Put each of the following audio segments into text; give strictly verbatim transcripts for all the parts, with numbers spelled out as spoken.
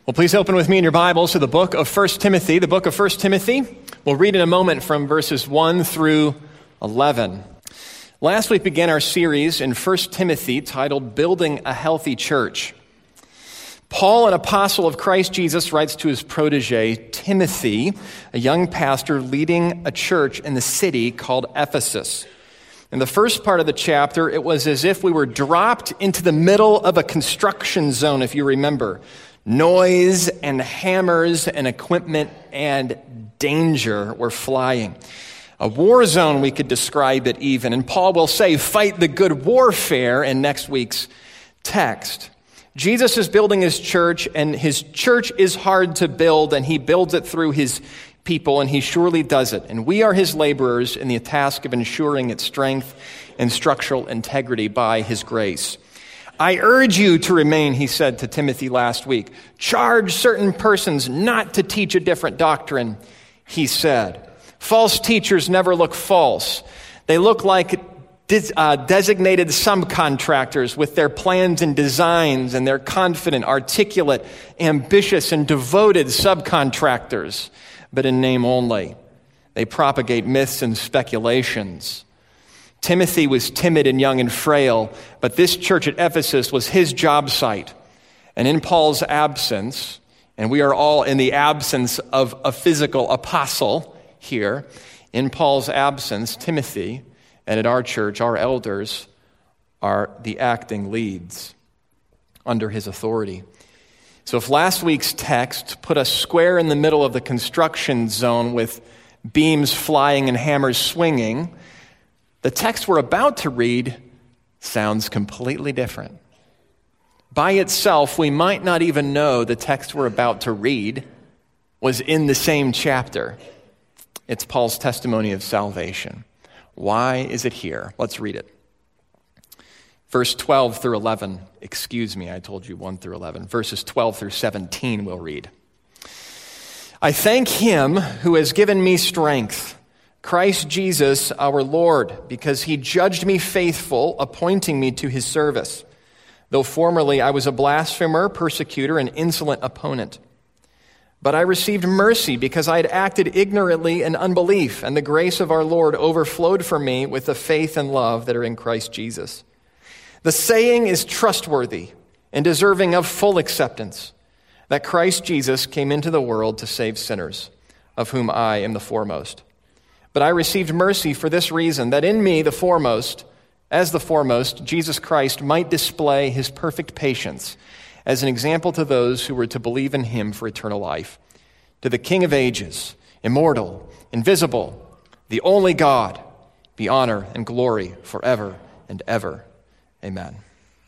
Well, please open with me in your Bibles to the book of First Timothy. The book of First Timothy. We'll read in a moment from verses one through eleven. Last week began our series in First Timothy titled Building a Healthy Church. Paul, an apostle of Christ Jesus, writes to his protege, Timothy, a young pastor leading a church in the city called Ephesus. In the first part of the chapter, it was as if we were dropped into the middle of a construction zone, if you remember. Noise and hammers and equipment and danger were flying. A war zone, we could describe it even. And Paul will say, fight the good warfare in next week's text. Jesus is building his church, and his church is hard to build, and he builds it through his people, and he surely does it. And we are his laborers in the task of ensuring its strength and structural integrity by his grace. I urge you to remain, he said to Timothy last week. Charge certain persons not to teach a different doctrine, he said. False teachers never look false. They look like des- uh, designated subcontractors with their plans and designs, and they're confident, articulate, ambitious, and devoted subcontractors, but in name only. They propagate myths and speculations. Timothy was timid and young and frail, but this church at Ephesus was his job site. And in Paul's absence, and we are all in the absence of a physical apostle here, in Paul's absence, Timothy, and at our church, our elders are the acting leads under his authority. So if last week's text put us square in the middle of the construction zone with beams flying and hammers swinging, the text we're about to read sounds completely different. By itself, we might not even know the text we're about to read was in the same chapter. It's Paul's testimony of salvation. Why is it here? Let's read it. Verse twelve through eleven. Excuse me, I told you one through eleven. Verses twelve through seventeen we'll read. I thank him who has given me strength, Christ Jesus our Lord, because he judged me faithful, appointing me to his service. Though formerly I was a blasphemer, persecutor, and insolent opponent. But I received mercy because I had acted ignorantly in unbelief, and the grace of our Lord overflowed for me with the faith and love that are in Christ Jesus. The saying is trustworthy and deserving of full acceptance, that Christ Jesus came into the world to save sinners, of whom I am the foremost. But I received mercy for this reason, that in me, the foremost, as the foremost, Jesus Christ might display his perfect patience as an example to those who were to believe in him for eternal life. To the King of ages, immortal, invisible, the only God, be honor and glory forever and ever. Amen.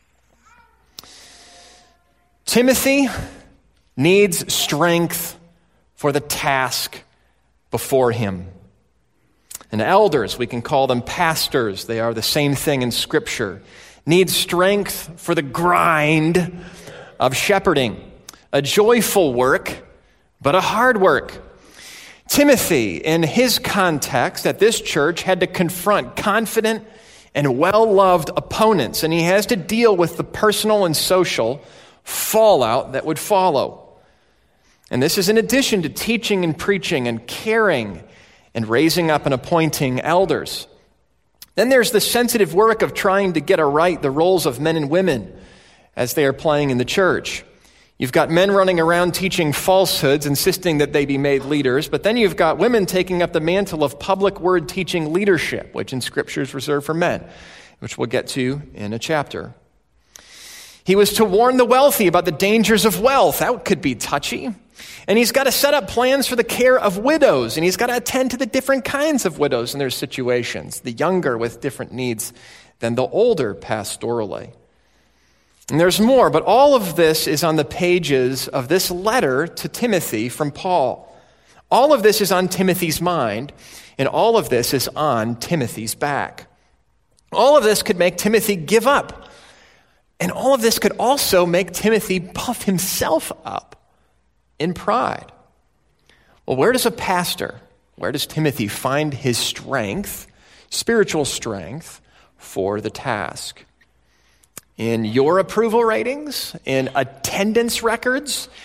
Timothy needs strength for the task before him. And elders, we can call them pastors, they are the same thing in Scripture, need strength for the grind of shepherding, a joyful work, but a hard work. Timothy, in his context at this church, had to confront confident and well-loved opponents, and he has to deal with the personal and social fallout that would follow. And this is in addition to teaching and preaching and caring and raising up and appointing elders. Then there's the sensitive work of trying to get aright the roles of men and women as they are playing in the church. You've got men running around teaching falsehoods, insisting that they be made leaders, but then you've got women taking up the mantle of public word teaching leadership, which in Scripture is reserved for men, which we'll get to in a chapter. He was to warn the wealthy about the dangers of wealth. That could be touchy. And he's got to set up plans for the care of widows, and he's got to attend to the different kinds of widows in their situations, the younger with different needs than the older pastorally. And there's more, but all of this is on the pages of this letter to Timothy from Paul. All of this is on Timothy's mind, and all of this is on Timothy's back. All of this could make Timothy give up, and all of this could also make Timothy puff himself up in pride. Well, where does a pastor, where does Timothy find his strength, spiritual strength, for the task? In your approval ratings, in attendance records,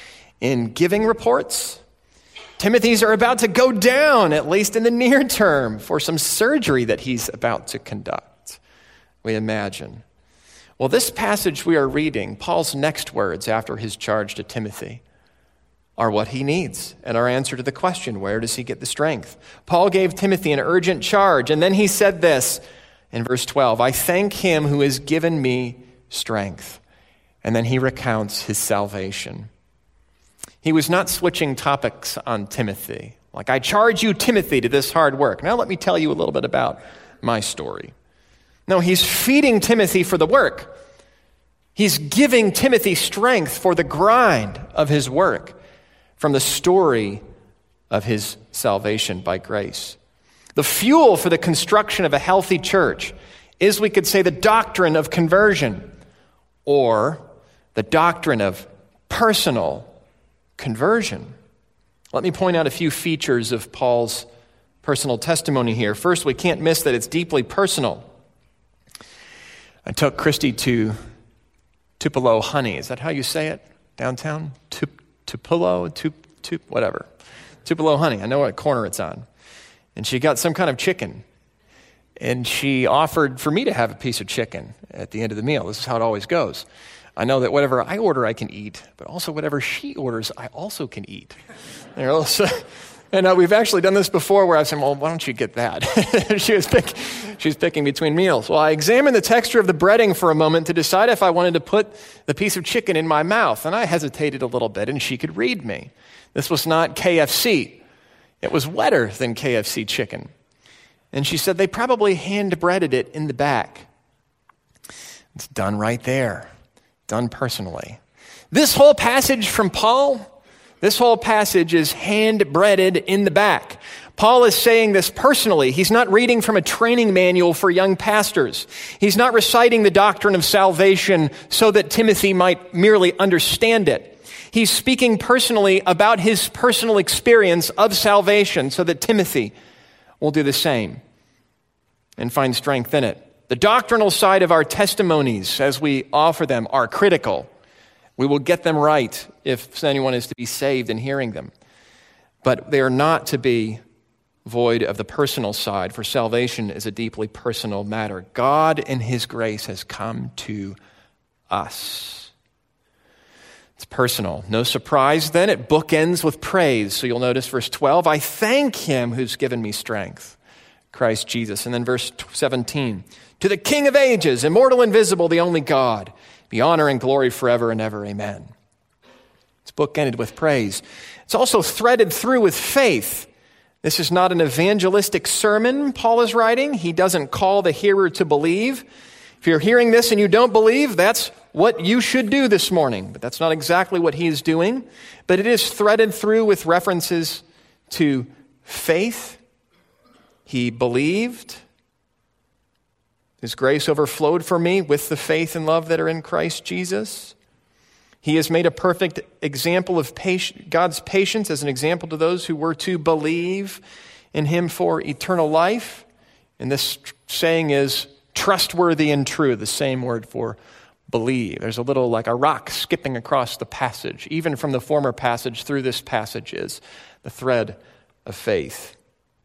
in giving reports. Timothy's are about to go down, at least in the near term, for some surgery that he's about to conduct, we imagine. Well, this passage we are reading, Paul's next words after his charge to Timothy, are what he needs and our answer to the question, where does he get the strength? Paul gave Timothy an urgent charge, and then he said this in verse twelve, I thank him who has given me strength. And then he recounts his salvation. He was not switching topics on Timothy. Like, I charge you, Timothy, to this hard work. Now let me tell you a little bit about my story. No, he's feeding Timothy for the work. He's giving Timothy strength for the grind of his work from the story of his salvation by grace. The fuel for the construction of a healthy church is, we could say, the doctrine of conversion, or the doctrine of personal conversion. Let me point out a few features of Paul's personal testimony here. First, we can't miss that it's deeply personal. I took Christy to Tupelo Honey. Is that how you say it? Downtown? Tup- Tupelo? Tup- Tup- whatever. Tupelo Honey. I know what corner it's on. And she got some kind of chicken. And she offered for me to have a piece of chicken at the end of the meal. This is how it always goes. I know that whatever I order, I can eat, but also whatever she orders, I also can eat. You know, so, and uh, we've actually done this before where I said, well, why don't you get that? she, was pick, she was picking between meals. Well, I examined the texture of the breading for a moment to decide if I wanted to put the piece of chicken in my mouth, and I hesitated a little bit, and she could read me. This was not K F C. It was wetter than K F C chicken. And she said they probably hand-breaded it in the back. It's done right there. Done personally. This whole passage from Paul, this whole passage is hand-breaded in the back. Paul is saying this personally. He's not reading from a training manual for young pastors. He's not reciting the doctrine of salvation so that Timothy might merely understand it. He's speaking personally about his personal experience of salvation so that Timothy will do the same and find strength in it. The doctrinal side of our testimonies as we offer them are critical. We will get them right if anyone is to be saved in hearing them. But they are not to be void of the personal side, for salvation is a deeply personal matter. God in his grace has come to us. It's personal. No surprise then, it bookends with praise. So you'll notice verse twelve, I thank him who's given me strength, Christ Jesus. And then verse seventeen, to the King of ages, immortal, invisible, the only God, be honor and glory forever and ever. Amen. It's bookended with praise. It's also threaded through with faith. This is not an evangelistic sermon Paul is writing. He doesn't call the hearer to believe. If you're hearing this and you don't believe, that's what you should do this morning. But that's not exactly what he is doing. But it is threaded through with references to faith. He believed. His grace overflowed for me with the faith and love that are in Christ Jesus. He has made a perfect example of patience, God's patience as an example to those who were to believe in him for eternal life. And this saying is trustworthy and true, the same word for believe. There's a little like a rock skipping across the passage. Even from the former passage through this passage is the thread of faith.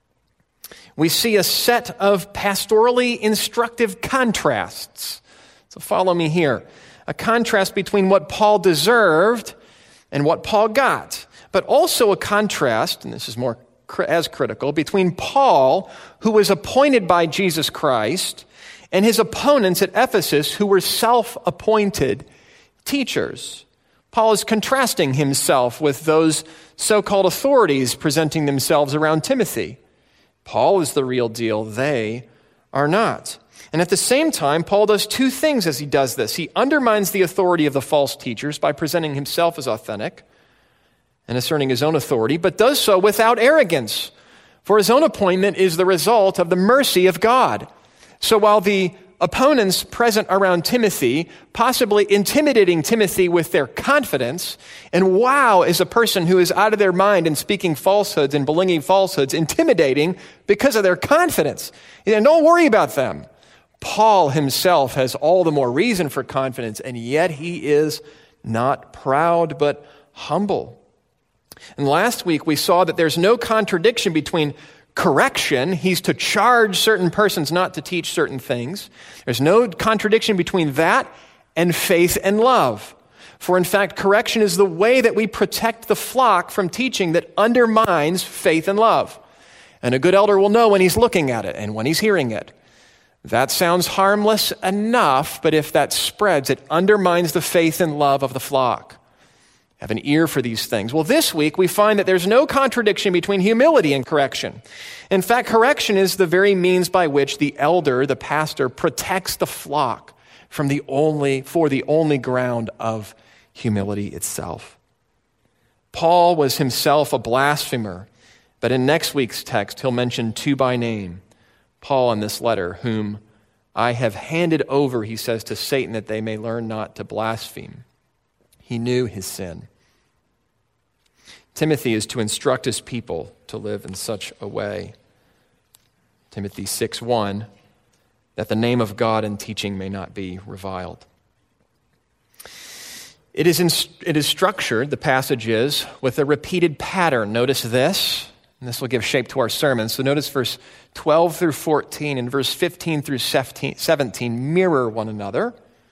We see a set of pastorally instructive contrasts. So follow me here. A contrast between what Paul deserved and what Paul got. But also a contrast, and this is more as critical, between Paul, who was appointed by Jesus Christ, and his opponents at Ephesus, who were self-appointed teachers. Paul is contrasting himself with those so-called authorities presenting themselves around Timothy. Paul is the real deal. They are not. And at the same time, Paul does two things as he does this. He undermines the authority of the false teachers by presenting himself as authentic and asserting his own authority, but does so without arrogance. For his own appointment is the result of the mercy of God. So while the opponents present around Timothy, possibly intimidating Timothy with their confidence, and wow, is a person who is out of their mind and speaking falsehoods and believing falsehoods, intimidating because of their confidence. And don't worry about them. Paul himself has all the more reason for confidence, and yet he is not proud but humble. And last week we saw that there's no contradiction between correction. He's to charge certain persons not to teach certain things. There's no contradiction between that and faith and love. For in fact, correction is the way that we protect the flock from teaching that undermines faith and love. And a good elder will know when he's looking at it and when he's hearing it. That sounds harmless enough, but if that spreads, it undermines the faith and love of the flock. Have an ear for these things. Well, this week we find that there's no contradiction between humility and correction. In fact, correction is the very means by which the elder, the pastor, protects the flock from the only, for the only ground of humility itself. Paul was himself a blasphemer, but in next week's text he'll mention two by name. Paul in this letter, whom I have handed over, he says, to Satan that they may learn not to blaspheme. He knew his sin. Timothy is to instruct his people to live in such a way. Timothy six one, that the name of God in teaching may not be reviled. It is, in, it is structured, the passage is, with a repeated pattern. Notice this, and this will give shape to our sermon. So notice verse twelve through fourteen and verse fifteen through seventeen mirror one another.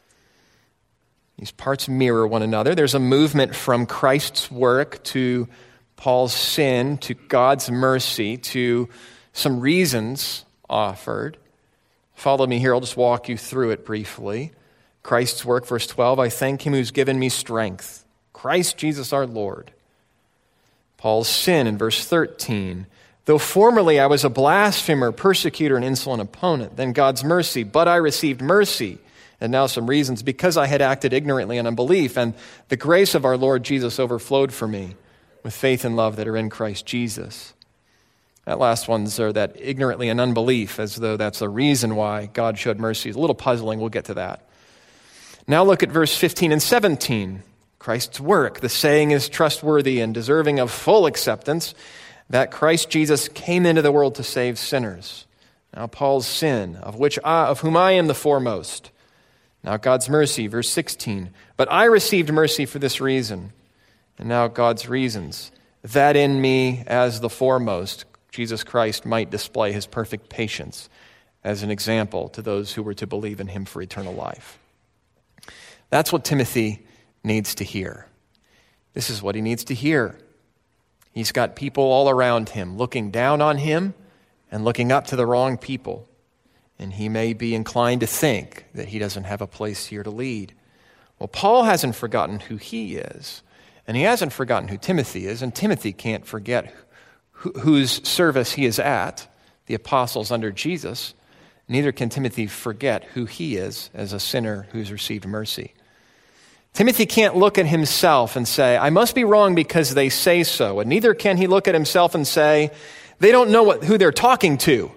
These parts mirror one another. There's a movement from Christ's work to Paul's sin, to God's mercy, to some reasons offered. Follow me here. I'll just walk you through it briefly. Christ's work, verse twelve, I thank him who's given me strength. Christ Jesus our Lord. Paul's sin in verse thirteen. Though formerly I was a blasphemer, persecutor, and insolent opponent, then God's mercy, but I received mercy. And now some reasons, because I had acted ignorantly in unbelief, and the grace of our Lord Jesus overflowed for me with faith and love that are in Christ Jesus. That last one's are that ignorantly in unbelief, as though that's the reason why God showed mercy. It's a little puzzling. We'll get to that. Now look at verse fifteen and seventeen. Christ's work. The saying is trustworthy and deserving of full acceptance, that Christ Jesus came into the world to save sinners. Now Paul's sin, of which I, of whom I am the foremost. Now God's mercy, verse sixteen. But I received mercy for this reason. And now God's reasons. That in me as the foremost, Jesus Christ might display his perfect patience as an example to those who were to believe in him for eternal life. That's what Timothy needs to hear. This is what he needs to hear. He's got people all around him looking down on him and looking up to the wrong people. And he may be inclined to think that he doesn't have a place here to lead. Well, Paul hasn't forgotten who he is, and he hasn't forgotten who Timothy is, and Timothy can't forget who, whose service he is at, the apostles under Jesus. Neither can Timothy forget who he is as a sinner who's received mercy. Timothy can't look at himself and say, I must be wrong because they say so, and neither can he look at himself and say, they don't know what, who they're talking to.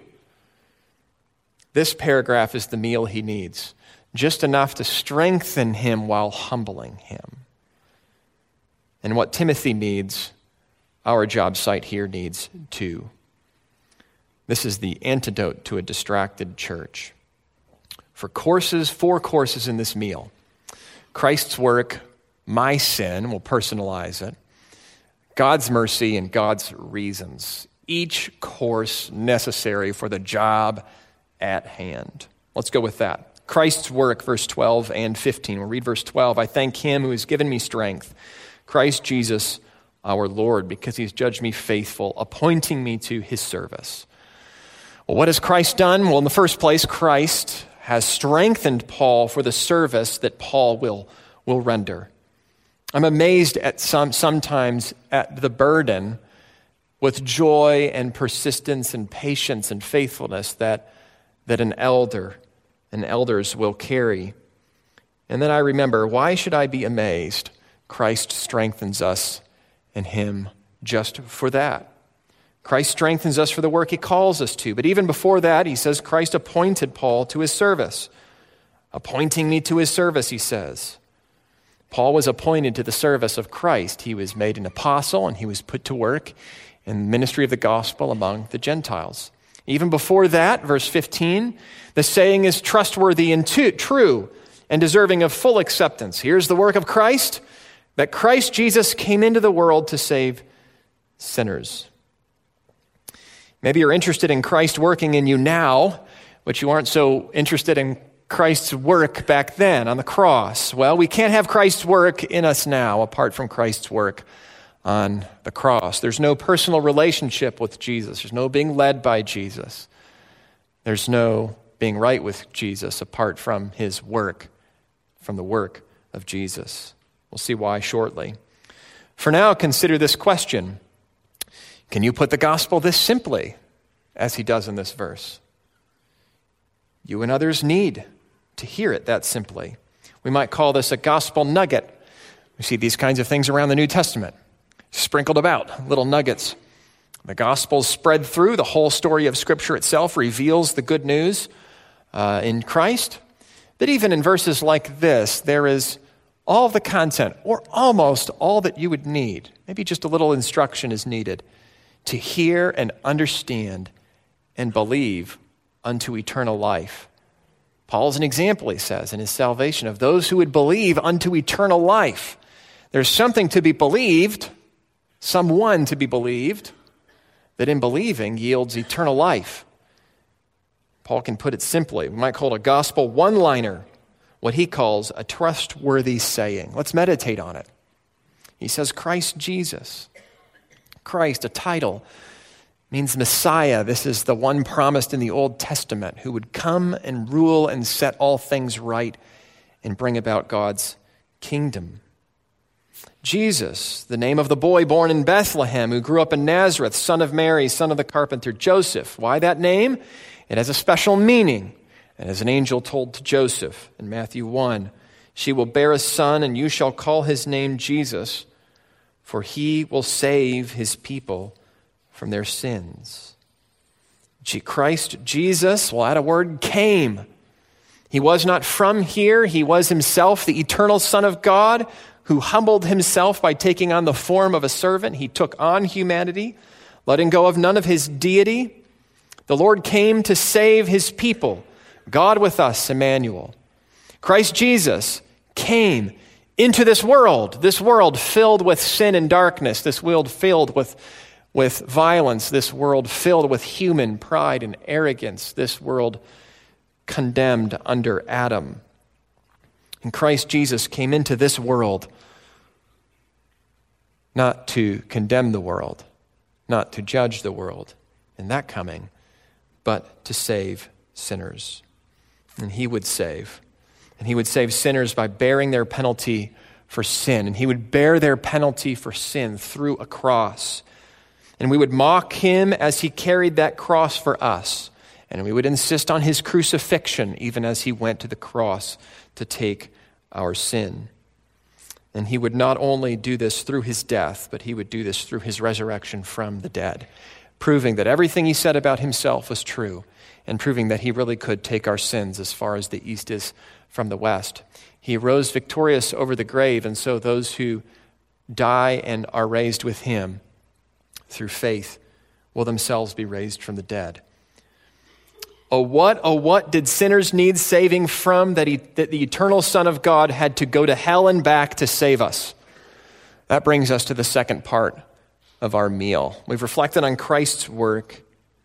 This paragraph is the meal he needs, just enough to strengthen him while humbling him. And what Timothy needs, our job site here needs too. This is the antidote to a distracted church. For courses, four courses in this meal. Christ's work, my sin, we'll personalize it. God's mercy and God's reasons. Each course necessary for the job at hand. Let's go with that. Christ's work, verse twelve and fifteen. We'll read verse twelve. I thank him who has given me strength, Christ Jesus our Lord, because he's judged me faithful, appointing me to his service. Well, what has Christ done? Well, in the first place, Christ has strengthened Paul for the service that Paul will, will render. I'm amazed at some sometimes at the burden with joy and persistence and patience and faithfulness that that an elder and elders will carry. And then I remember, why should I be amazed? Christ strengthens us in him just for that. Christ strengthens us for the work he calls us to. But even before that, he says, Christ appointed Paul to his service. Appointing me to his service, he says. Paul was appointed to the service of Christ. He was made an apostle and he was put to work in the ministry of the gospel among the Gentiles. Even before that, verse fifteen, the saying is trustworthy and t- true and deserving of full acceptance. Here's the work of Christ, that Christ Jesus came into the world to save sinners. Maybe you're interested in Christ working in you now, but you aren't so interested in Christ's work back then on the cross. Well, we can't have Christ's work in us now apart from Christ's work on the cross. There's no personal relationship with Jesus. There's no being led by Jesus. There's no being right with Jesus apart from his work, from the work of Jesus. We'll see why shortly. For now, consider this question. Can you put the gospel this simply, as he does in this verse? You and others need to hear it that simply. We might call this a gospel nugget. We see these kinds of things around the New Testament, sprinkled about, little nuggets. The gospel spread through. The whole story of Scripture itself reveals the good news uh, in Christ. But even in verses like this, there is all of the content, or almost all that you would need. Maybe just a little instruction is needed to hear and understand and believe unto eternal life. Paul's an example, he says, in his salvation of those who would believe unto eternal life. There's something to be believed, someone to be believed, that in believing yields eternal life. Paul can put it simply. We might call it a gospel one-liner, what he calls a trustworthy saying. Let's meditate on it. He says, Christ Jesus. Christ, a title, means Messiah. This is the one promised in the Old Testament who would come and rule and set all things right and bring about God's kingdom. Jesus, the name of the boy born in Bethlehem who grew up in Nazareth, son of Mary, son of the carpenter Joseph. Why that name? It has a special meaning. And as an angel told to Joseph in Matthew one, she will bear a son and you shall call his name Jesus, for he will save his people from their sins. Christ Jesus, we'll add a word, came. He was not from here. He was himself the eternal Son of God who humbled himself by taking on the form of a servant. He took on humanity, letting go of none of his deity. The Lord came to save his people. God with us, Emmanuel. Christ Jesus came into this world, this world filled with sin and darkness, this world filled with with violence, this world filled with human pride and arrogance, this world condemned under Adam. And Christ Jesus came into this world not to condemn the world, not to judge the world in that coming, but to save sinners. And he would save. And he would save sinners by bearing their penalty for sin. And he would bear their penalty for sin through a cross. And we would mock him as he carried that cross for us. And we would insist on his crucifixion even as he went to the cross to take our sin. And he would not only do this through his death, but he would do this through his resurrection from the dead, proving that everything he said about himself was true and proving that he really could take our sins as far as the east is from the west. He rose victorious over the grave, and so those who die and are raised with him through faith will themselves be raised from the dead. Oh, what, oh, what did sinners need saving from that, he, that the eternal Son of God had to go to hell and back to save us? That brings us to the second part of our meal. We've reflected on Christ's work.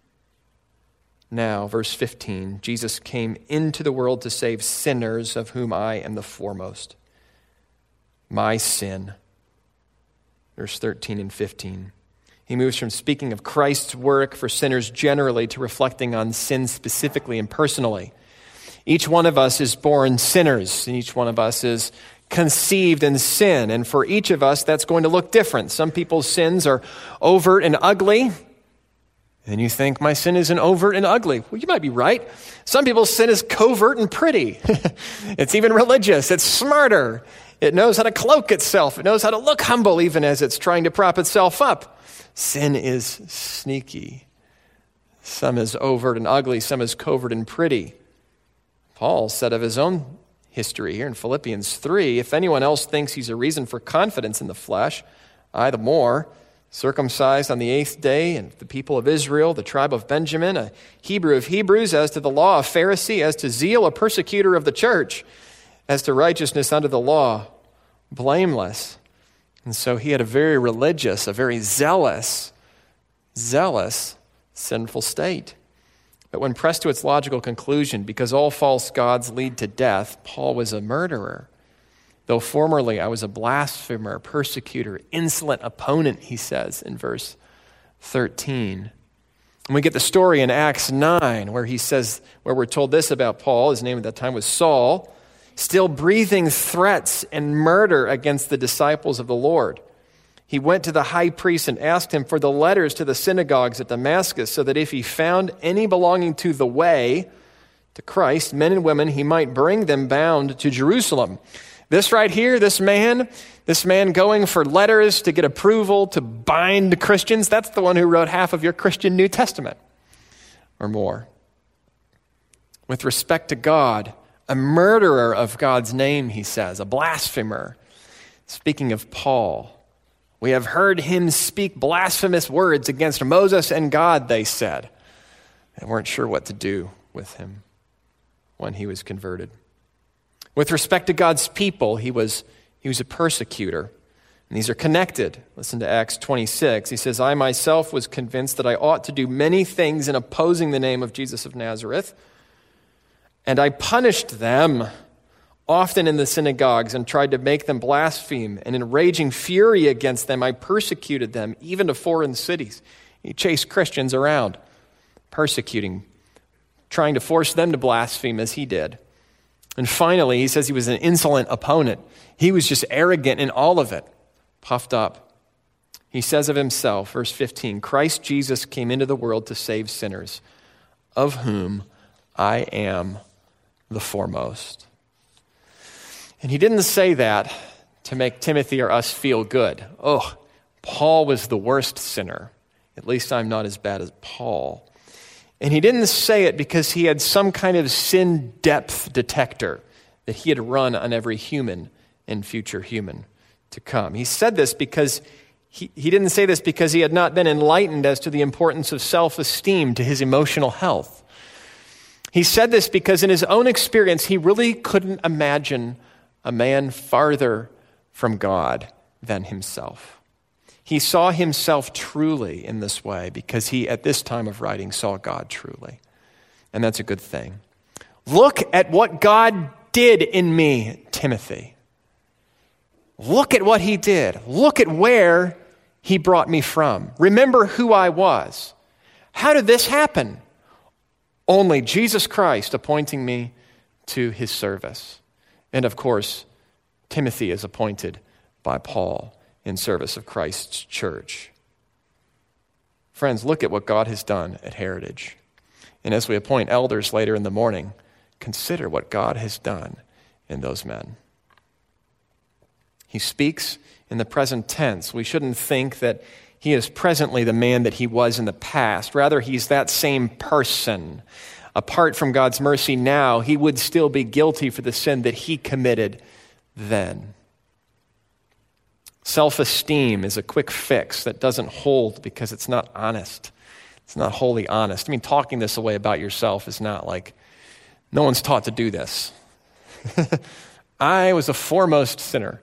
Now, verse fifteen, Jesus came into the world to save sinners, of whom I am the foremost. My sin. Verse thirteen and fifteen. He moves from speaking of Christ's work for sinners generally to reflecting on sin specifically and personally. Each one of us is born sinners, and each one of us is conceived in sin. And for each of us, that's going to look different. Some people's sins are overt and ugly. And you think, my sin isn't overt and ugly. Well, you might be right. Some people's sin is covert and pretty. It's even religious. It's smarter. It knows how to cloak itself. It knows how to look humble even as it's trying to prop itself up. Sin is sneaky. Some is overt and ugly. Some is covert and pretty. Paul said of his own history here in Philippians three, if anyone else thinks he's a reason for confidence in the flesh, I the more, circumcised on the eighth day, and the people of Israel, the tribe of Benjamin, a Hebrew of Hebrews, as to the law, a Pharisee, as to zeal, a persecutor of the church, as to righteousness under the law, blameless. And so he had a very religious, a very zealous, zealous, sinful state. But when pressed to its logical conclusion, because all false gods lead to death, Paul was a murderer. Though formerly I was a blasphemer, persecutor, insolent opponent, he says in verse thirteen. And we get the story in Acts nine, where he says, where we're told this about Paul. His name at that time was Saul, still breathing threats and murder against the disciples of the Lord. He went to the high priest and asked him for the letters to the synagogues at Damascus, so that if he found any belonging to the way, to Christ, men and women, he might bring them bound to Jerusalem. This right here, this man, this man going for letters to get approval to bind Christians, that's the one who wrote half of your Christian New Testament or more. With respect to God, a murderer of God's name, he says, a blasphemer. Speaking of Paul, we have heard him speak blasphemous words against Moses and God, they said. They weren't sure what to do with him when he was converted. With respect to God's people, he was, he was a persecutor. And these are connected. Listen to Acts twenty-six. He says, I myself was convinced that I ought to do many things in opposing the name of Jesus of Nazareth. And I punished them often in the synagogues and tried to make them blaspheme. And in raging fury against them, I persecuted them, even to foreign cities. He chased Christians around, persecuting, trying to force them to blaspheme as he did. And finally, he says he was an insolent opponent. He was just arrogant in all of it, puffed up. He says of himself, verse fifteen, Christ Jesus came into the world to save sinners, of whom I am the foremost. And he didn't say that to make Timothy or us feel good. Oh, Paul was the worst sinner. At least I'm not as bad as Paul. And he didn't say it because he had some kind of sin depth detector that he had run on every human and future human to come. He said this because he, he didn't say this because he had not been enlightened as to the importance of self-esteem to his emotional health. He said this because in his own experience, he really couldn't imagine a man farther from God than himself. He saw himself truly in this way because he, at this time of writing, saw God truly. And that's a good thing. Look at what God did in me, Timothy. Look at what he did. Look at where he brought me from. Remember who I was. How did this happen? Only Jesus Christ appointing me to his service. And of course, Timothy is appointed by Paul in service of Christ's church. Friends, look at what God has done at Heritage. And as we appoint elders later in the morning, consider what God has done in those men. He speaks in the present tense. We shouldn't think that he is presently the man that he was in the past. Rather, he's that same person. Apart from God's mercy now, he would still be guilty for the sin that he committed then. Self-esteem is a quick fix that doesn't hold because it's not honest. It's not wholly honest. I mean, talking this away about yourself is not like, no one's taught to do this. I was a foremost sinner.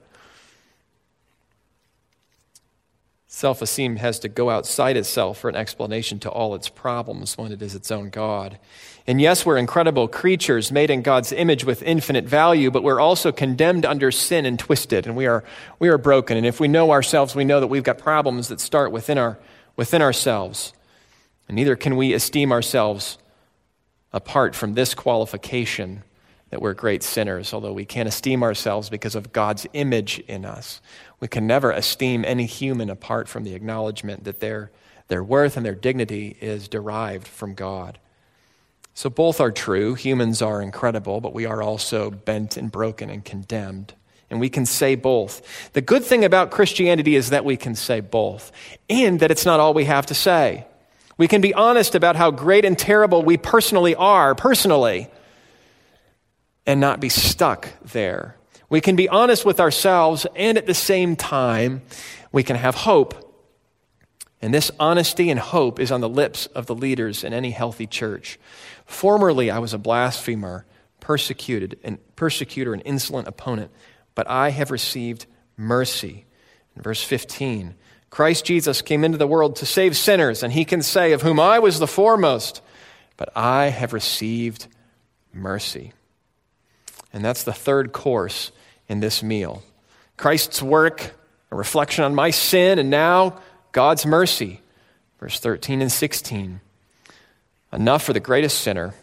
Self-esteem has to go outside itself for an explanation to all its problems when it is its own God. And yes, we're incredible creatures made in God's image with infinite value, but we're also condemned under sin and twisted, and we are we are broken. And if we know ourselves, we know that we've got problems that start within our within ourselves. And neither can we esteem ourselves apart from this qualification that we're great sinners, although we can't esteem ourselves because of God's image in us. We can never esteem any human apart from the acknowledgement that their, their worth and their dignity is derived from God. So both are true. Humans are incredible, but we are also bent and broken and condemned. And we can say both. The good thing about Christianity is that we can say both, and that it's not all we have to say. We can be honest about how great and terrible we personally are, personally, and not be stuck there. We can be honest with ourselves, and at the same time, we can have hope. And this honesty and hope is on the lips of the leaders in any healthy church. Formerly, I was a blasphemer, persecuted, and persecutor, and insolent opponent, but I have received mercy In verse fifteen, Christ Jesus came into the world to save sinners, and he can say, of whom I was the foremost, but I have received mercy. And that's the third course in this meal. Christ's work, a reflection on my sin, and now God's mercy. Verse thirteen and sixteen. Enough for the greatest sinner.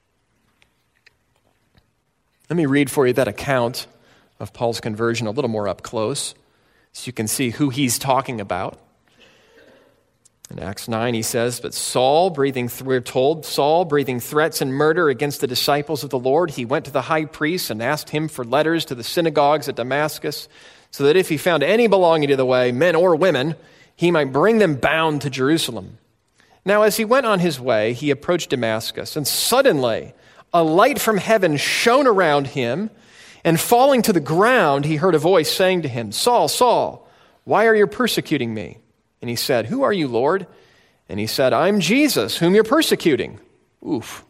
Let me read for you that account of Paul's conversion a little more up close, so you can see who he's talking about. In Acts nine, he says, but Saul, breathing, th- we're told, Saul, breathing threats and murder against the disciples of the Lord, he went to the high priest and asked him for letters to the synagogues at Damascus, so that if he found any belonging to the way, men or women, he might bring them bound to Jerusalem. Now, as he went on his way, he approached Damascus, and suddenly a light from heaven shone around him, and falling to the ground, he heard a voice saying to him, Saul, Saul, why are you persecuting me? And he said, who are you, Lord? And he said, I'm Jesus, whom you're persecuting. Oof.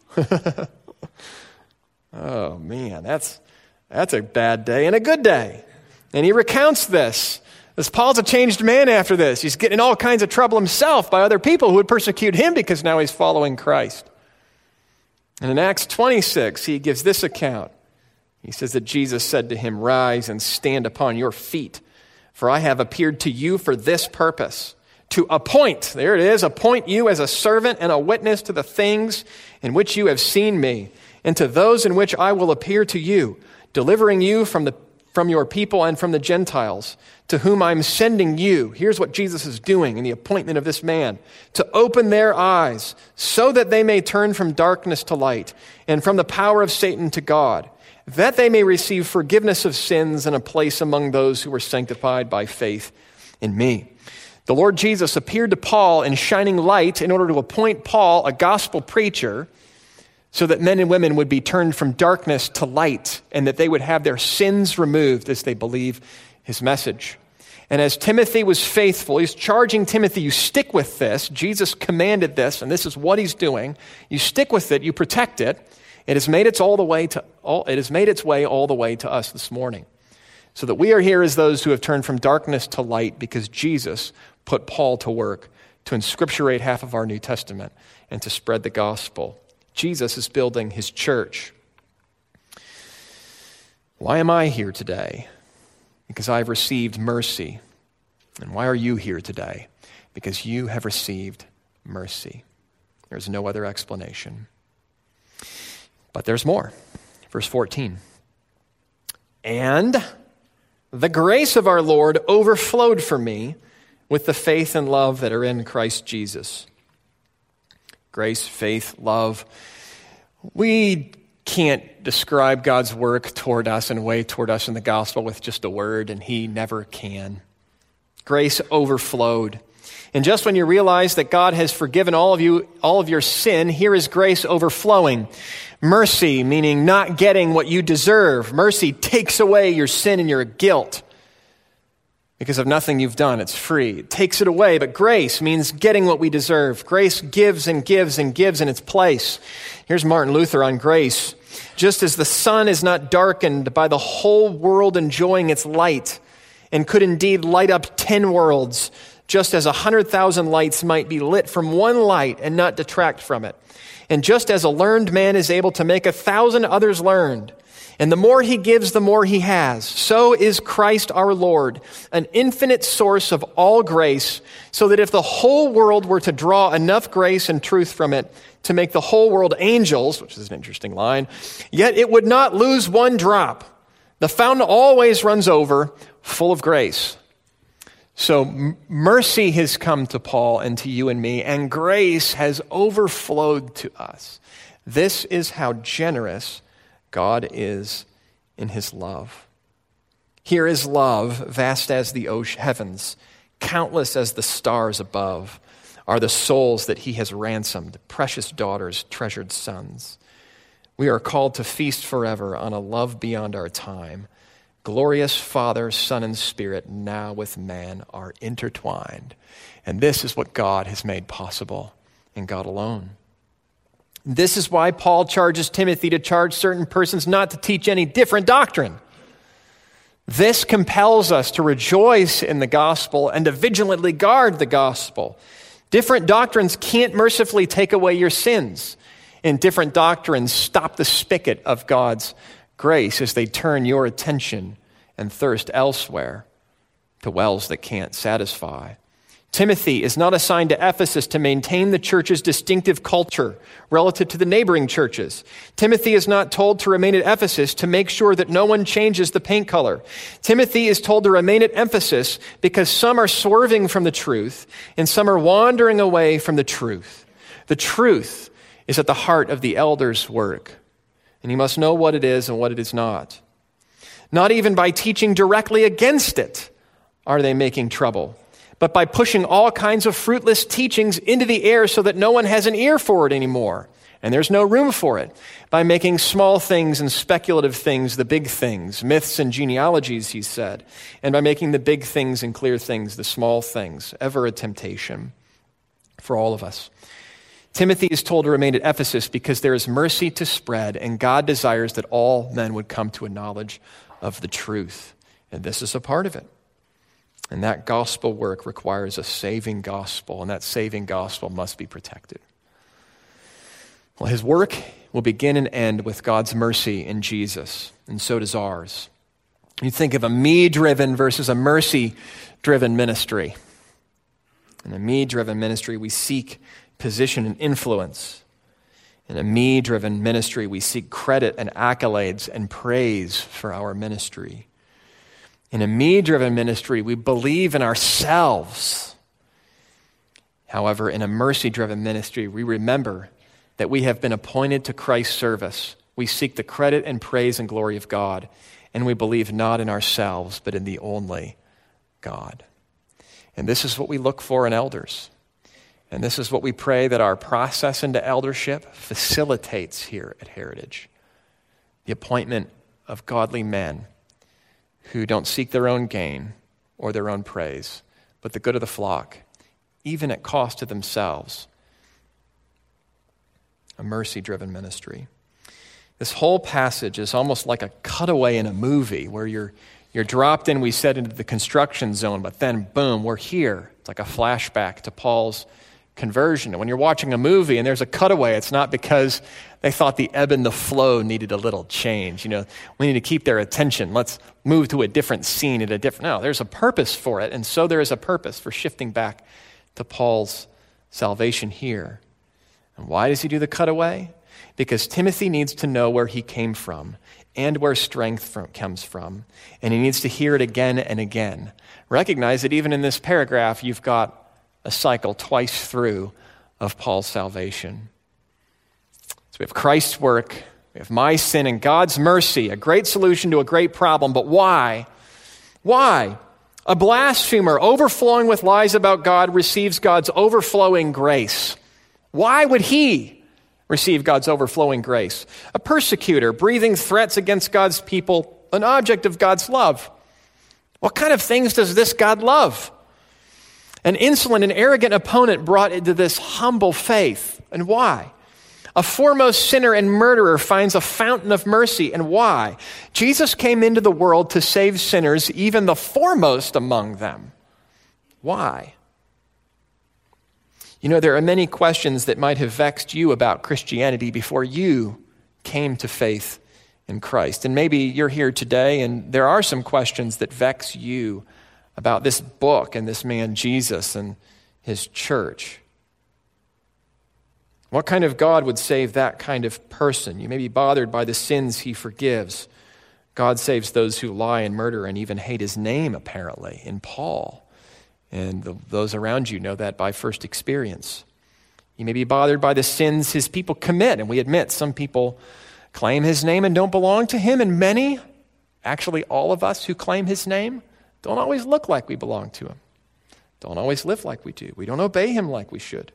Oh, man, that's, that's a bad day and a good day. And he recounts this. This Paul's a changed man after this. He's getting in all kinds of trouble himself by other people who would persecute him because now he's following Christ. And in Acts twenty-six, he gives this account. He says that Jesus said to him, rise and stand upon your feet, for I have appeared to you for this purpose, to appoint, there it is, appoint you as a servant and a witness to the things in which you have seen me, and to those in which I will appear to you, delivering you from the from your people and from the Gentiles, to whom I'm sending you. Here's what Jesus is doing in the appointment of this man, to open their eyes so that they may turn from darkness to light and from the power of Satan to God, that they may receive forgiveness of sins and a place among those who were sanctified by faith in me. The Lord Jesus appeared to Paul in shining light in order to appoint Paul a gospel preacher so that men and women would be turned from darkness to light and that they would have their sins removed as they believe his message. And as Timothy was faithful, he's charging Timothy, you stick with this. Jesus commanded this, and this is what he's doing. You stick with it, you protect it. It has made its all the way to all, it has made its way all the way to us this morning. So that we are here as those who have turned from darkness to light because Jesus put Paul to work to inscripturate half of our New Testament and to spread the gospel. Jesus is building his church. Why am I here today? Because I've received mercy. And why are you here today? Because you have received mercy. There's no other explanation. But there's more. Verse fourteen. And the grace of our Lord overflowed for me with the faith and love that are in Christ Jesus. Grace, faith, love. We can't describe God's work toward us and way toward us in the gospel with just a word, and he never can. Grace overflowed. And just when you realize that God has forgiven all of you, all of your sin, here is grace overflowing. Mercy, meaning not getting what you deserve. Mercy takes away your sin and your guilt. Because of nothing you've done, it's free. It takes it away, but grace means getting what we deserve. Grace gives and gives and gives in its place. Here's Martin Luther on grace. Just as the sun is not darkened by the whole world enjoying its light, and could indeed light up ten worlds, just as a hundred thousand lights might be lit from one light and not detract from it. And just as a learned man is able to make a thousand others learned, and the more he gives, the more he has. So is Christ our Lord, an infinite source of all grace, so that if the whole world were to draw enough grace and truth from it to make the whole world angels, which is an interesting line, yet it would not lose one drop. The fountain always runs over, full of grace. So m- mercy has come to Paul and to you and me, and grace has overflowed to us. This is how generous God is in his love. Here is love, vast as the ocean, heavens, countless as the stars above, are the souls that he has ransomed, precious daughters, treasured sons. We are called to feast forever on a love beyond our time. Glorious Father, Son, and Spirit, now with man, are intertwined. And this is what God has made possible in God alone. This is why Paul charges Timothy to charge certain persons not to teach any different doctrine. This compels us to rejoice in the gospel and to vigilantly guard the gospel. Different doctrines can't mercifully take away your sins, and different doctrines stop the spigot of God's grace as they turn your attention and thirst elsewhere to wells that can't satisfy. Timothy is not assigned to Ephesus to maintain the church's distinctive culture relative to the neighboring churches. Timothy is not told to remain at Ephesus to make sure that no one changes the paint color. Timothy is told to remain at Ephesus because some are swerving from the truth and some are wandering away from the truth. The truth is at the heart of the elder's work, and you must know what it is and what it is not. Not even by teaching directly against it are they making trouble, but by pushing all kinds of fruitless teachings into the air so that no one has an ear for it anymore, and there's no room for it, by making small things and speculative things the big things, myths and genealogies, he said, and by making the big things and clear things the small things, ever a temptation for all of us. Timothy is told to remain at Ephesus because there is mercy to spread, and God desires that all men would come to a knowledge of the truth, and this is a part of it. And that gospel work requires a saving gospel, and that saving gospel must be protected. Well, his work will begin and end with God's mercy in Jesus, and so does ours. You think of a me-driven versus a mercy-driven ministry. In a me-driven ministry, we seek position and influence. In a me-driven ministry, we seek credit and accolades and praise for our ministry. In a me-driven ministry, we believe in ourselves. However, in a mercy-driven ministry, we remember that we have been appointed to Christ's service. We seek the credit and praise and glory of God, and we believe not in ourselves, but in the only God. And this is what we look for in elders. And this is what we pray that our process into eldership facilitates here at Heritage. The appointment of godly men who don't seek their own gain or their own praise, but the good of the flock, even at cost to themselves. A mercy-driven ministry. This whole passage is almost like a cutaway in a movie where you're you're dropped in, we said, into the construction zone, but then, boom, we're here. It's like a flashback to Paul's conversion. And when you're watching a movie and there's a cutaway, it's not because they thought the ebb and the flow needed a little change. You know, we need to keep their attention. Let's move to a different scene at a different... No, there's a purpose for it. And so there is a purpose for shifting back to Paul's salvation here. And why does he do the cutaway? Because Timothy needs to know where he came from and where strength from, comes from. And he needs to hear it again and again. Recognize that even in this paragraph, you've got a cycle twice through of Paul's salvation. So we have Christ's work, we have my sin and God's mercy, a great solution to a great problem. But why? Why? A blasphemer overflowing with lies about God receives God's overflowing grace. Why would he receive God's overflowing grace? A persecutor breathing threats against God's people, an object of God's love. What kind of things does this God love? An insolent and arrogant opponent brought into this humble faith. And why? A foremost sinner and murderer finds a fountain of mercy. And why? Jesus came into the world to save sinners, even the foremost among them. Why? You know, there are many questions that might have vexed you about Christianity before you came to faith in Christ. And maybe you're here today and there are some questions that vex you about this book and this man Jesus and his church. What kind of God would save that kind of person? You may be bothered by the sins he forgives. God saves those who lie and murder and even hate his name, apparently, in Paul. And the, those around you know that by first experience. You may be bothered by the sins his people commit, and we admit some people claim his name and don't belong to him, and many, actually all of us who claim his name, don't always look like we belong to him. Don't always live like we do. We don't obey him like we should.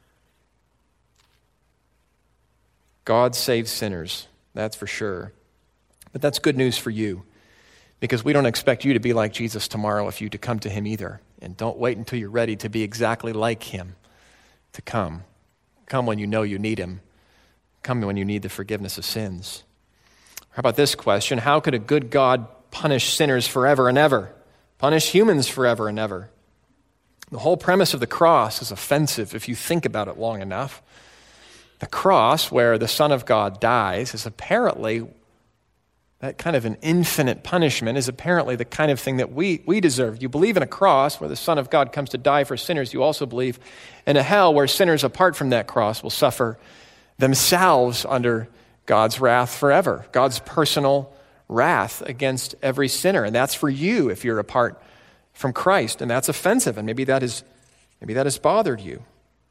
God saves sinners, that's for sure. But that's good news for you, because we don't expect you to be like Jesus tomorrow if you to come to him either. And don't wait until you're ready to be exactly like him to come. Come when you know you need him. Come when you need the forgiveness of sins. How about this question? How could a good God punish sinners forever and ever, punish humans forever and ever. The whole premise of the cross is offensive if you think about it long enough. The cross, where the Son of God dies, is apparently, that kind of an infinite punishment is apparently the kind of thing that we, we deserve. You believe in a cross where the Son of God comes to die for sinners. You also believe in a hell where sinners apart from that cross will suffer themselves under God's wrath forever, God's personal wrath against every sinner. And that's for you if you're apart from Christ. And that's offensive. And maybe that is, maybe that has bothered you.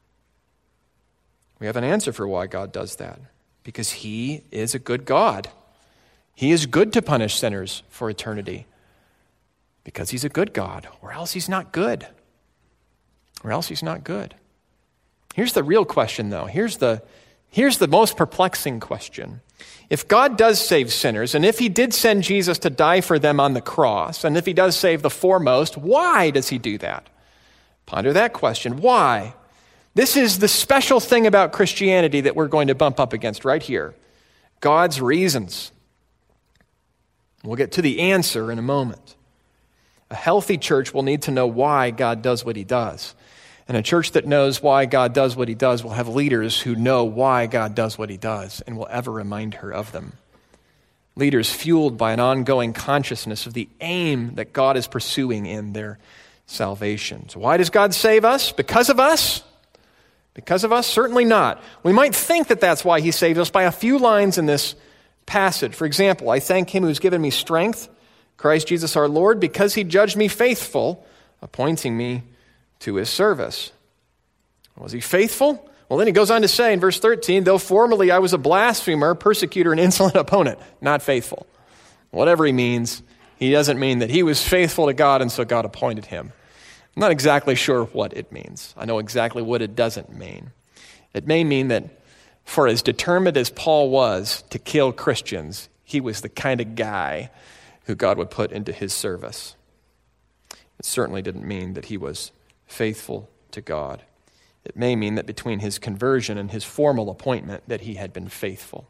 We have an answer for why God does that. Because he is a good God. He is good to punish sinners for eternity. Because he's a good God. Or else he's not good. Or else he's not good. Here's the real question, though. Here's the, here's the most perplexing question. If God does save sinners, and if he did send Jesus to die for them on the cross, and if he does save the foremost, why does he do that? Ponder that question. Why? This is the special thing about Christianity that we're going to bump up against right here. God's reasons. We'll get to the answer in a moment. A healthy church will need to know why God does what he does. And a church that knows why God does what he does will have leaders who know why God does what he does and will ever remind her of them. Leaders fueled by an ongoing consciousness of the aim that God is pursuing in their salvation. So why does God save us? Because of us? Because of us? Certainly not. We might think that that's why he saved us by a few lines in this passage. For example, I thank him who's given me strength, Christ Jesus our Lord, because he judged me faithful, appointing me to his service. Was he faithful? Well, then he goes on to say in verse thirteen, though formerly I was a blasphemer, persecutor, and insolent opponent, not faithful. Whatever he means, he doesn't mean that he was faithful to God and so God appointed him. I'm not exactly sure what it means. I know exactly what it doesn't mean. It may mean that for as determined as Paul was to kill Christians, he was the kind of guy who God would put into his service. It certainly didn't mean that he was faithful to God. It may mean that between his conversion and his formal appointment that he had been faithful.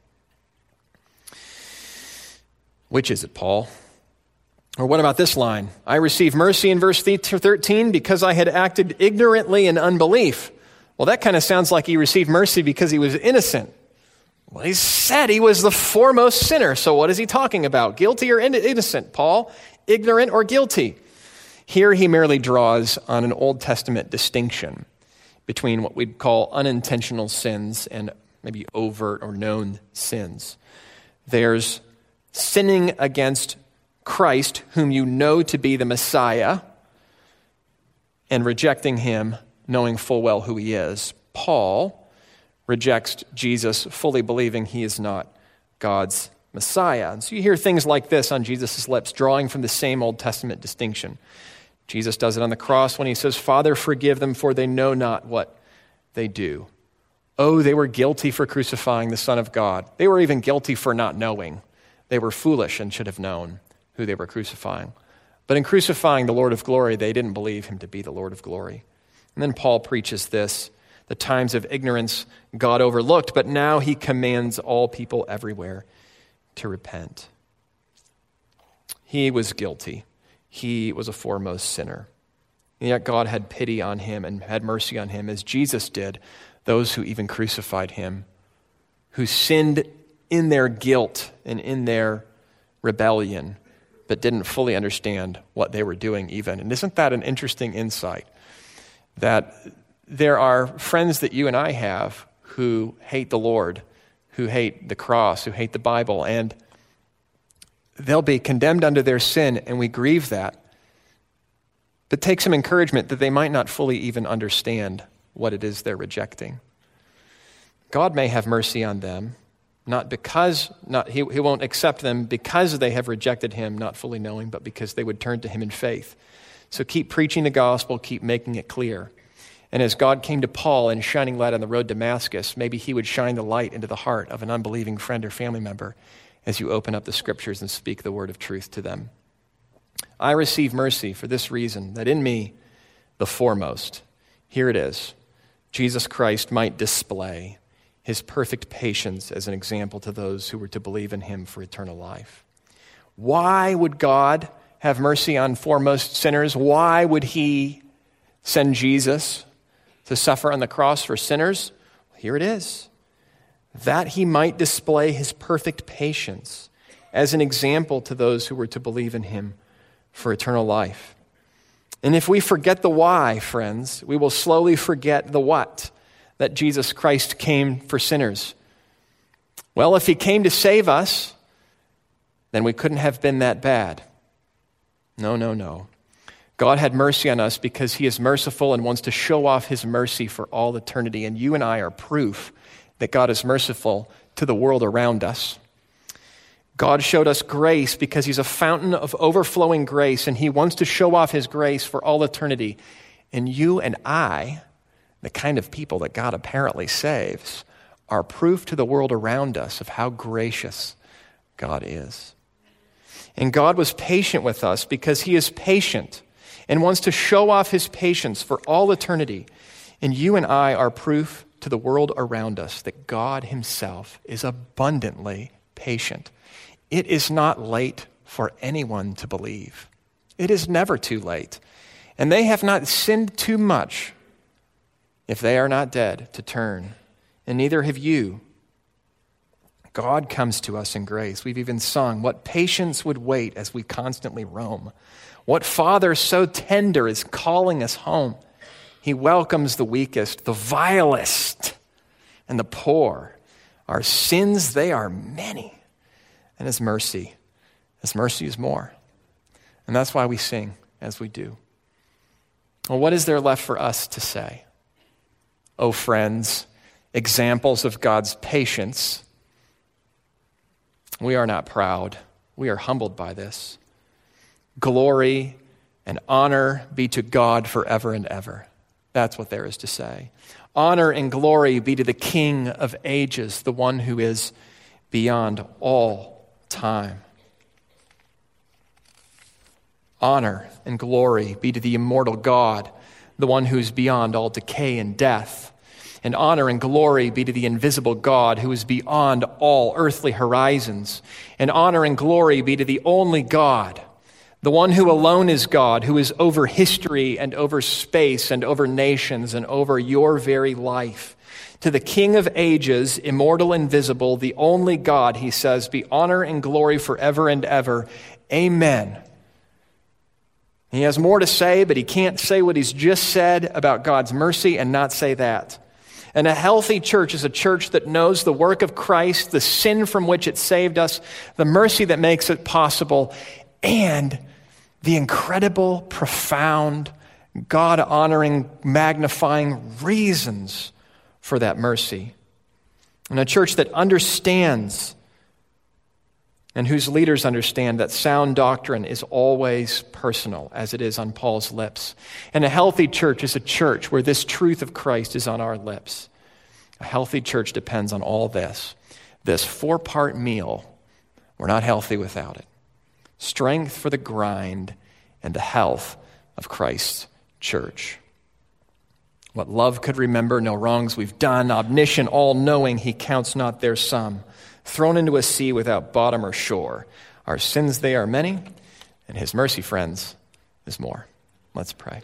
Which is it, Paul? Or what about this line? I received mercy in verse thirteen because I had acted ignorantly in unbelief. Well, that kind of sounds like he received mercy because he was innocent. Well, he said he was the foremost sinner. So what is he talking about? Guilty or innocent, Paul? Ignorant or guilty? Here he merely draws on an Old Testament distinction between what we'd call unintentional sins and maybe overt or known sins. There's sinning against Christ, whom you know to be the Messiah, and rejecting him, knowing full well who he is. Paul rejects Jesus, fully believing he is not God's Messiah. And so you hear things like this on Jesus' lips, drawing from the same Old Testament distinction. Jesus does it on the cross when he says, Father, forgive them, for they know not what they do. Oh, they were guilty for crucifying the Son of God. They were even guilty for not knowing. They were foolish and should have known who they were crucifying. But in crucifying the Lord of glory, they didn't believe him to be the Lord of glory. And then Paul preaches this, the times of ignorance God overlooked, but now he commands all people everywhere to repent. He was guilty. He was a foremost sinner. And yet God had pity on him and had mercy on him, as Jesus did those who even crucified him, who sinned in their guilt and in their rebellion, but didn't fully understand what they were doing even. And isn't that an interesting insight? That there are friends that you and I have who hate the Lord, who hate the cross, who hate the Bible, and they'll be condemned under their sin, and we grieve that. But take some encouragement that they might not fully even understand what it is they're rejecting. God may have mercy on them, not because, not he, he won't accept them because they have rejected him, not fully knowing, but because they would turn to him in faith. So keep preaching the gospel, keep making it clear. And as God came to Paul in shining light on the road to Damascus, maybe he would shine the light into the heart of an unbelieving friend or family member as you open up the scriptures and speak the word of truth to them. I receive mercy for this reason, that in me, the foremost, here it is, Jesus Christ might display his perfect patience as an example to those who were to believe in him for eternal life. Why would God have mercy on foremost sinners? Why would he send Jesus to suffer on the cross for sinners? Here it is. That he might display his perfect patience as an example to those who were to believe in him for eternal life. And if we forget the why, friends, we will slowly forget the what, that Jesus Christ came for sinners. Well, if he came to save us, then we couldn't have been that bad. No, no, no. God had mercy on us because he is merciful and wants to show off his mercy for all eternity. And you and I are proof that God is merciful to the world around us. God showed us grace because he's a fountain of overflowing grace, and he wants to show off his grace for all eternity. And you and I, the kind of people that God apparently saves, are proof to the world around us of how gracious God is. And God was patient with us because he is patient and wants to show off his patience for all eternity. And you and I are proof to the world around us that God himself is abundantly patient. It is not late for anyone to believe. It is never too late. And they have not sinned too much if they are not dead to turn. And neither have you. God comes to us in grace. We've even sung, what patience would wait as we constantly roam. What father so tender is calling us home. He welcomes the weakest, the vilest, and the poor. Our sins, they are many. And his mercy, his mercy is more. And that's why we sing as we do. Well, what is there left for us to say? Oh, friends, examples of God's patience. We are not proud. We are humbled by this. Glory and honor be to God forever and ever. That's what there is to say. Honor and glory be to the King of ages, the one who is beyond all time. Honor and glory be to the immortal God, the one who is beyond all decay and death. And honor and glory be to the invisible God who is beyond all earthly horizons. And honor and glory be to the only God, the one who alone is God, who is over history and over space and over nations and over your very life. To the King of ages, immortal, invisible, the only God, he says, be honor and glory forever and ever. Amen. He has more to say, but he can't say what he's just said about God's mercy and not say that. And a healthy church is a church that knows the work of Christ, the sin from which it saved us, the mercy that makes it possible, and the incredible, profound, God-honoring, magnifying reasons for that mercy. And a church that understands and whose leaders understand that sound doctrine is always personal, as it is on Paul's lips. And a healthy church is a church where this truth of Christ is on our lips. A healthy church depends on all this. This four-part meal, we're not healthy without it. Strength for the grind and the health of Christ's church. What love could remember, no wrongs we've done, omniscient, all-knowing, he counts not their sum. Thrown into a sea without bottom or shore. Our sins, they are many, and his mercy, friends, is more. Let's pray.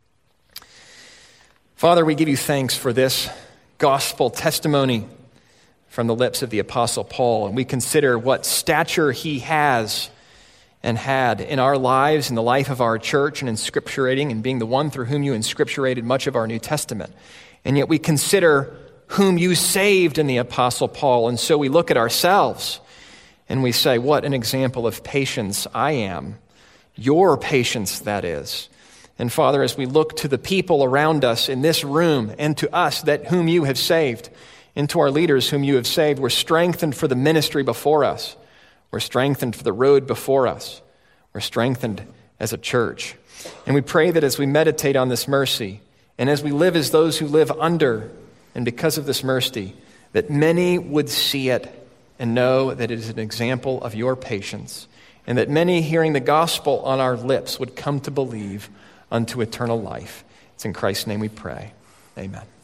Father, we give you thanks for this gospel testimony from the lips of the Apostle Paul, and we consider what stature he has and had in our lives, in the life of our church, and in scripturating, and being the one through whom you inscripturated much of our New Testament. And yet we consider whom you saved in the Apostle Paul, and so we look at ourselves and we say, what an example of patience I am. Your patience, that is. And Father, as we look to the people around us in this room and to us that whom you have saved, and to our leaders whom you have saved, we're strengthened for the ministry before us. We're strengthened for the road before us. We're strengthened as a church. And we pray that as we meditate on this mercy, and as we live as those who live under and because of this mercy, that many would see it and know that it is an example of your patience, and that many hearing the gospel on our lips would come to believe unto eternal life. It's in Christ's name we pray. Amen.